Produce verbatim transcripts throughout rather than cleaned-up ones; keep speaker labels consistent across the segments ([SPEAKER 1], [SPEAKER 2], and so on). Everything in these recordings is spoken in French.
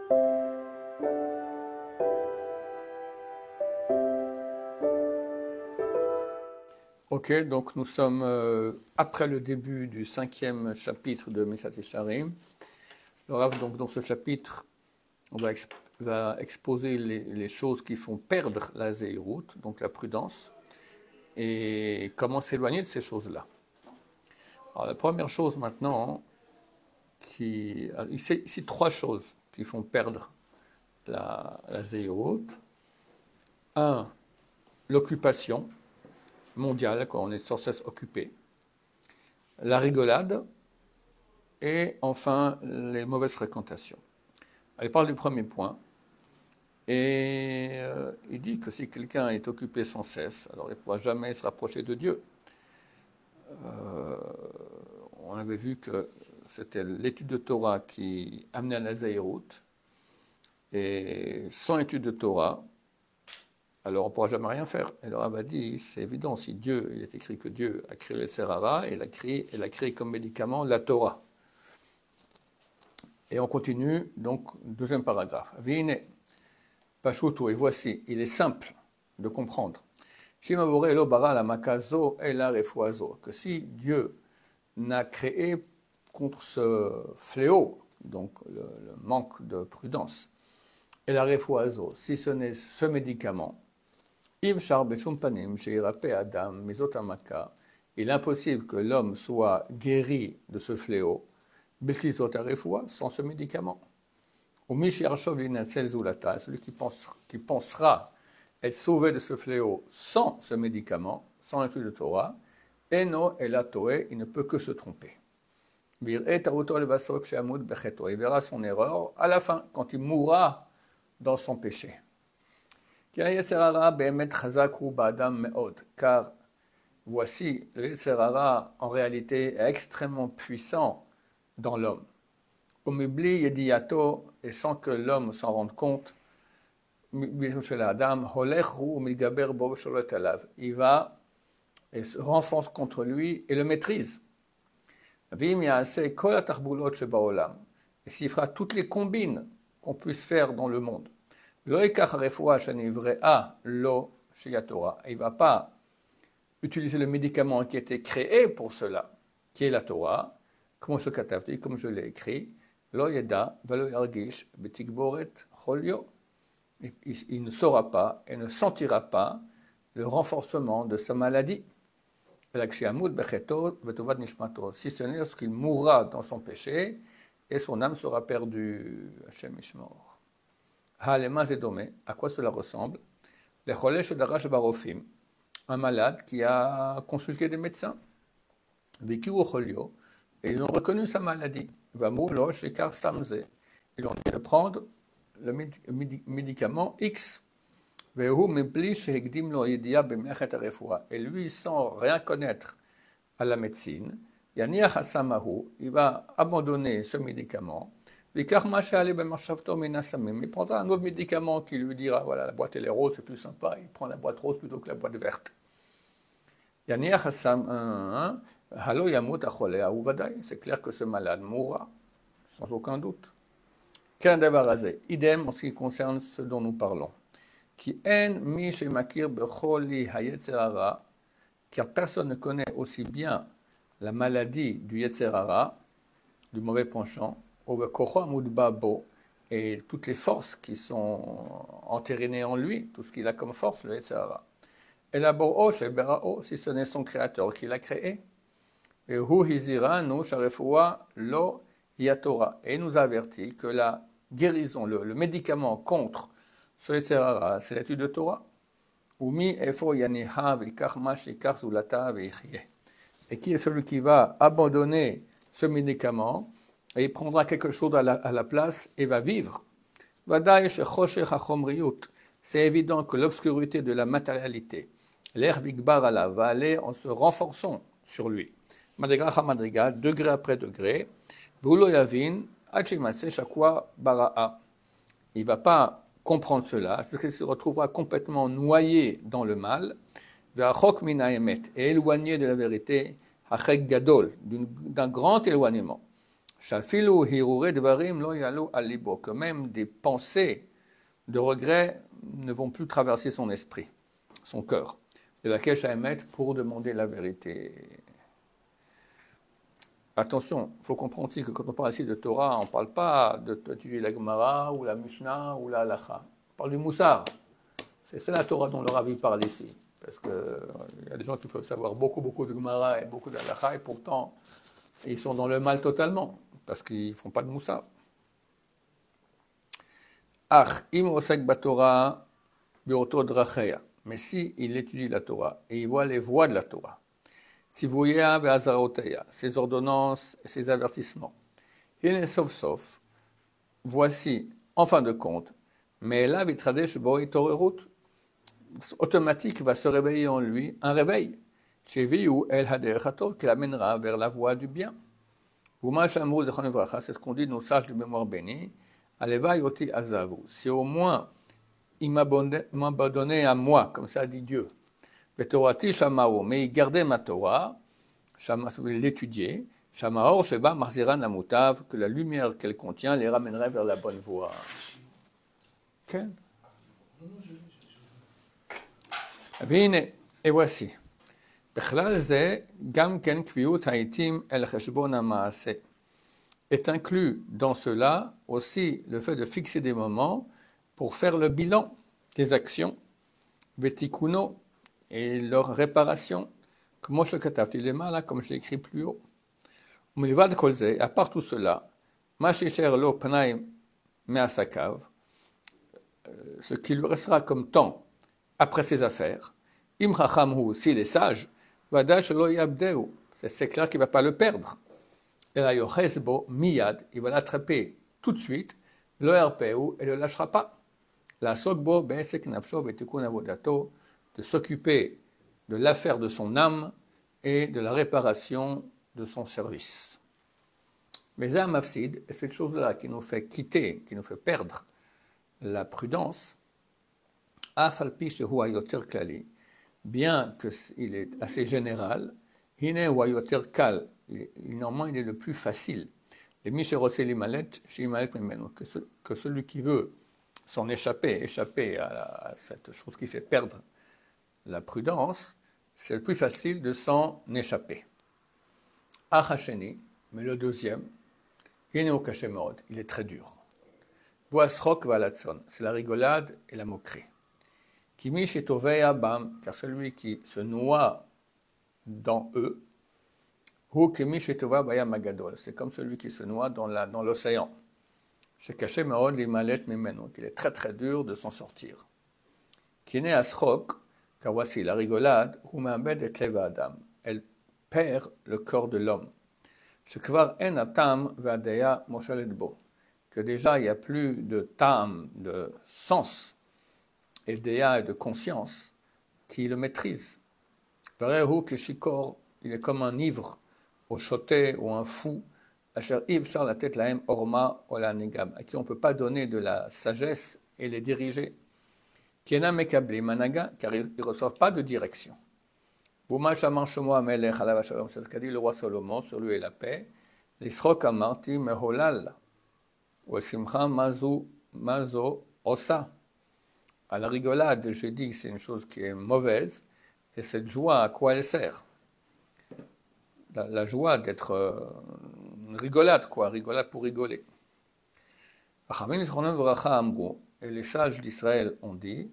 [SPEAKER 1] Ok, donc nous sommes euh, après le début du cinquième chapitre de Mesat Yesharim. Le Rav, donc, dans ce chapitre, on va, exp- va exposer les, les choses qui font perdre la Zéhirout, donc la prudence, et comment s'éloigner de ces choses-là. Alors la première chose maintenant, qui, alors, ici, ici trois choses qui font perdre la, la Zéhirout. Un, l'occupation mondiale, quand on est sans cesse occupé. La rigolade, et enfin les mauvaises fréquentations. Alors, il parle du premier point, et euh, il dit que si quelqu'un est occupé sans cesse, alors il ne pourra jamais se rapprocher de Dieu. Euh, on avait vu que c'était l'étude de Torah qui amenait à la Zéhirout, et sans étude de Torah, alors on ne pourra jamais rien faire. Et le Rav a dit, c'est évident, si Dieu, il est écrit que Dieu a créé le Yetzer Hara, et il a créé, il a créé comme médicament la Torah. Et on continue, donc, deuxième paragraphe. Vine, Pachuto, et voici, il est simple de comprendre. Shimavore lo bara la makazo et la refuazo, que si Dieu n'a créé contre ce fléau, donc le, le manque de prudence, et la refuazo, si ce n'est ce médicament, Iv shar beshum panim sheirape adam mizot amaka, il est impossible que l'homme soit guéri de ce fléau, sans ce médicament. Celui qui pensera, qui pensera être sauvé de ce fléau sans ce médicament, sans l'étude de Torah, Eno et la Toé, il ne peut que se tromper. Il verra son erreur à la fin, quand il mourra dans son péché. Car voici, le Yetzer Hara en réalité est extrêmement puissant dans l'homme. Et sans que l'homme s'en rende compte, il va et se renfonce contre lui et le maîtrise. Et s'il fera toutes les combines qu'on puisse faire dans le monde, il ne va pas utiliser le médicament qui a été créé pour cela, qui est la Torah, comme je, comme je l'ai écrit, il ne saura pas et ne sentira pas le renforcement de sa maladie. Si ce n'est lorsqu'il mourra dans son péché et son âme sera perdue. Hashem Ishmor. À quoi cela ressemble? Un malade qui a consulté des médecins. Et ils ont reconnu sa maladie. Ils ont dit de prendre le médicament X. Et lui, sans rien connaître à la médecine, il va abandonner ce médicament. Il prendra un autre médicament qui lui dira, voilà, la boîte elle est rose, c'est plus sympa. Il prend la boîte rose plutôt que la boîte verte. C'est clair que ce malade mourra, sans aucun doute. Idem en ce qui concerne ce dont nous parlons. Car personne ne connaît aussi bien la maladie du Yetzer Hara, du mauvais penchant, et toutes les forces qui sont entérinées en lui, tout ce qu'il a comme force, le Yetzer Hara. Et la Bor'o, si ce n'est son créateur qui l'a créé. Et il nous avertit que la guérison, le, le médicament contre ce Yetzer Hara, c'est l'étude de Torah. Et qui est celui qui va abandonner ce médicament et il prendra quelque chose à la, à la place et va vivre. C'est évident que l'obscurité de la matérialité, l'air vigbar Allah, va aller en se renforçant sur lui. Madriga ha madriga, degré après degré. V'ulo yavin, achimase shakwa bara'a. Il ne va pas comprendre cela, jusqu'à ce qu'il se retrouvera complètement noyé dans le mal, ve'achok min ha'emet, et éloigné de la vérité, hachek gadol, d'un grand éloignement. Shafilu hirure dvarim lo yalo al libo, que même des pensées de regret ne vont plus traverser son esprit, son cœur. Et laquelle Shahemet pour demander la vérité. Attention, il faut comprendre aussi que quand on parle ici de Torah, on ne parle pas d'étudier la Gemara ou la Mishnah ou la Halacha. On parle du Moussar. C'est ça la Torah dont le Rav parle ici. Parce qu'il y a des gens qui peuvent savoir beaucoup, beaucoup de Gemara et beaucoup de Halacha, et pourtant, ils sont dans le mal totalement, parce qu'ils ne font pas de Moussar. Ach, im osek batorah bi'oto dracheya. Mais si il étudie la Torah et il voit les voies de la Torah, Tzivouya ve'azaroteya, ses ordonnances et ses avertissements, hine sauf sauf, voici, en fin de compte, mais là, vitradesh boi torerut, automatique va se réveiller en lui un réveil, chez Viu el hader hatov, qui l'amènera vers la voie du bien. Vuma shamru zechon evracha, c'est ce qu'on dit nos sages de mémoire bénie, aleva yoti azavu, si au moins il m'abandonnait à moi, comme ça dit Dieu. Vetorati shamao, mais il gardait ma Torah, il l'étudiait, shamaor sheba marziran amutav, que la lumière qu'elle contient les ramènerait vers la bonne voie. Okay. Et voici. Est inclus dans cela aussi le fait de fixer des moments pour faire le bilan des actions, vetikuno, et leur réparation, comme je l'ai écrit plus haut. À part tout cela, ce qui lui restera comme temps après ses affaires, im chachamhu, s'il est sage, c'est clair qu'il ne va pas le perdre. Et la yochesbo miyad, il va l'attraper tout de suite, lo yarpeu, et ne le lâchera pas. La sokbo be'esek nafsho vetikun avodato, de s'occuper de l'affaire de son âme et de la réparation de son service. Mais c'est un mafsid, et cette chose-là qui nous fait quitter, qui nous fait perdre la prudence, afalpi shehu ayoter klali, bien qu'il est assez général, hine ou ayoter kal, normalement il est le plus facile. Les misherose limalet, shimalet memenu, que celui qui veut s'en échapper, échapper à, la, à cette chose qui fait perdre la prudence, c'est le plus facile de s'en échapper. Achasheni, mais le deuxième, hine kashemod, il est très dur. Voasrok valatson, c'est la rigolade et la moquerie. Kimi shetoveya bam, car celui qui se noie dans eux, ou kimi shetova bayam magadol, c'est comme celui qui se noie dans, la, dans l'océan. Chez Kashemod limalet mimeno, qu'il est très très dur de s'en sortir. Kine asrok, car voici la rigolade, ou ma'abed et leva adam, elle perd le corps de l'homme. Shekvar en atam vadeya moshaletbo, que déjà il n'y a plus de tam, de sens, et d'ea et de conscience, qui le maîtrise. Varehu keshikor, il est comme un ivre, au choté ou un fou, asher iv char la tête laem orma olanigam, à qui on ne peut pas donner de la sagesse et les diriger. Kiena mekabli managa, car ils ne reçoivent pas de direction. Bouma shaman shomo amelech alav shalom, c'est ce qu'a dit le roi Salomon sur lui et la paix. L'isrok amarti meholal, ou simcha mazu mazo osa. À la rigolade, j'ai dit que c'est une chose qui est mauvaise, et cette joie, à quoi elle sert? La, la joie d'être euh, une rigolade, quoi, rigolade pour rigoler. Et les sages d'Israël ont dit,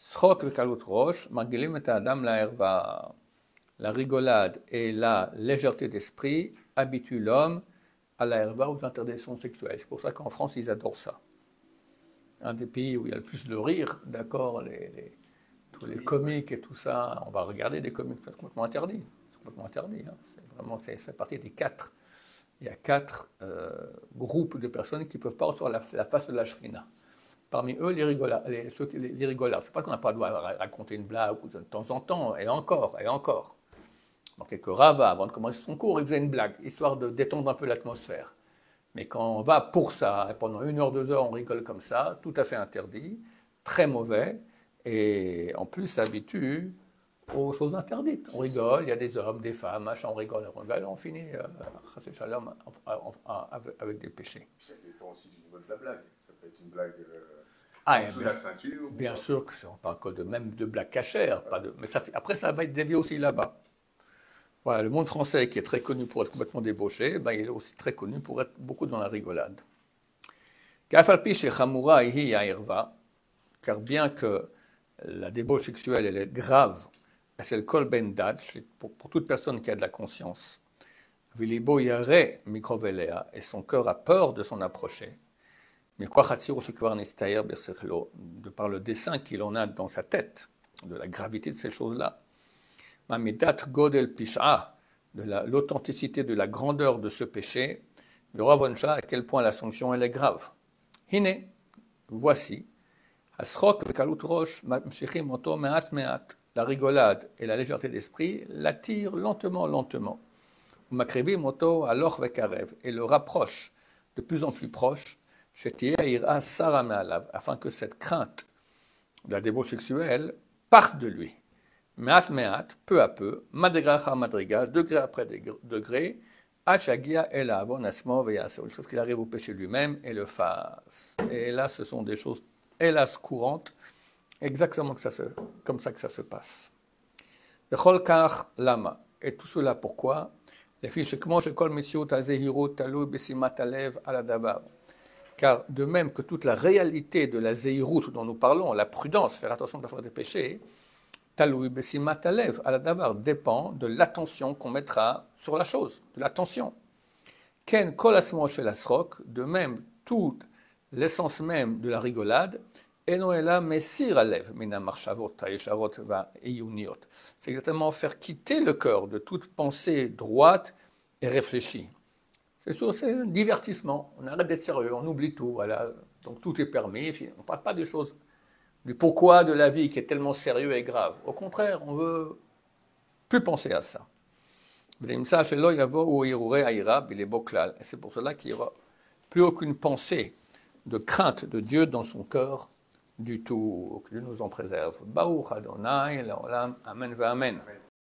[SPEAKER 1] la rigolade et la légèreté d'esprit habituent l'homme à la herva aux interdictions sexuelles. C'est pour ça qu'en France, ils adorent ça. Un des pays où il y a le plus de rire, d'accord, les, les, tous les comiques et tout ça, on va regarder des comiques, c'est complètement interdit. C'est complètement interdit. Hein. C'est vraiment, c'est, ça fait partie des quatre. Il y a quatre euh, groupes de personnes qui ne peuvent pas recevoir la, la face de la shrina. Parmi eux, les rigolards. Les, ceux, les, les rigolards. C'est pas qu'on n'a pas le droit de raconter une blague de temps en temps, et encore, et encore. Donc, quelques Rava, avant de commencer son cours, il faisait une blague, histoire de détendre un peu l'atmosphère. Mais quand on va pour ça, et pendant une heure, deux heures, on rigole comme ça, tout à fait interdit, très mauvais, et en plus, ça habitue aux choses interdites. On rigole, il y a des hommes, des femmes, machin, on rigole, on rigole, on finit euh, shalom, avec des péchés.
[SPEAKER 2] Ça dépend aussi du niveau de la blague. Ça peut être une blague euh,
[SPEAKER 1] ah,
[SPEAKER 2] en dessous de la ceinture.
[SPEAKER 1] Bien ou sûr que c'est, on parle que de, même de blagues cachères, ouais. pas de, mais ça fait, après ça va être dévié aussi là-bas. Voilà, le monde français qui est très connu pour être complètement débauché, ben, il est aussi très connu pour être beaucoup dans la rigolade. Car bien que la débauche sexuelle elle est grave, c'est le kol ben dad, pour, pour toute personne qui a de la conscience, vilibo yare mikrovelea, et son cœur a peur de s'en approcher, mais quoi de par le dessein qu'il en a dans sa tête, de la gravité de ces choses-là, Mamidat godel pisha, de l'authenticité de la grandeur de ce péché, le ravonsha à quel point la sanction elle est grave. Hine, voici, asrok vekalut rosh mamshichim oto meat meat, la rigolade et la légèreté d'esprit l'attirent lentement, lentement. Makrivim oto aloch vekarev, et le rapproche de plus en plus proche, shetieh ira sara me'alav, afin que cette crainte de la débauche sexuelle parte de lui. Meat meat, peu à peu, madriga cha madriga, degré après degré, achagia el avon asmo veyaseh, une chose qu'il arrive au péché lui-même et le fasse. Et là, ce sont des choses, hélas, courantes, exactement que ça se, comme ça que ça se passe. Vechol kach lama, et tout cela pourquoi? Les filles, shekmo shekol mitzvot hazehirut talui besimat alev ala davar. Car de même que toute la réalité de la zehirut dont nous parlons, la prudence, faire attention de la faire des péchés, Taloui besimat alev ala davar dépend de l'attention qu'on mettra sur la chose, de l'attention. Ken kol asmo shel asrok, de même toute l'essence même de la rigolade, eno ela mesir alev mina marshavot hayesharot va eyuniot. C'est exactement faire quitter le cœur de toute pensée droite et réfléchie. C'est sûr, c'est un divertissement. On arrête d'être sérieux, on oublie tout. Voilà. Donc tout est permis. On ne parle pas des choses, du pourquoi de la vie qui est tellement sérieux et grave. Au contraire, on veut plus penser à ça. Et c'est pour cela qu'il n'y aura plus aucune pensée de crainte de Dieu dans son cœur du tout. Que Dieu nous en préserve. Baruch Adonai, Amen, Amen.